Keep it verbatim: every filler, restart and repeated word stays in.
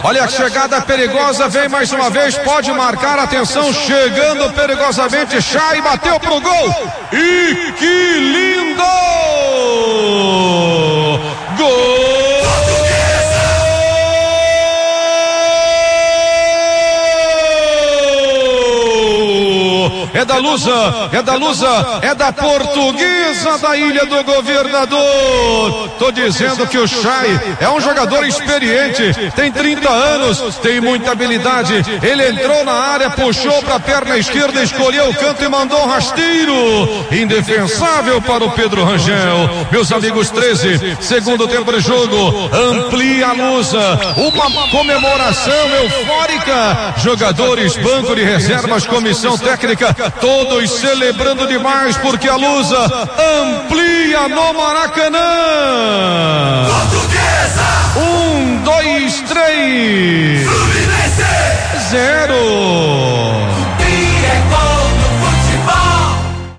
Olha a chegada perigosa, vem mais uma vez, pode marcar, atenção, chegando perigosamente, Chay bateu pro gol, e que lindo! Gol! É da Lusa, é da Lusa, é da Portuguesa da Ilha do Governador. Tô dizendo que o Chay é um jogador experiente, tem trinta anos, tem muita habilidade. Ele entrou na área, puxou para a perna esquerda, escolheu o canto e mandou um rasteiro indefensável para o Pedro Rangel. Meus amigos, treze, segundo tempo de jogo, amplia a Lusa, uma comemoração eufórica. Jogadores, banco de reservas, comissão técnica, todos celebrando demais porque a Lusa amplia no Maracanã. Portuguesa! Um, dois, três. Fluminense! Zero.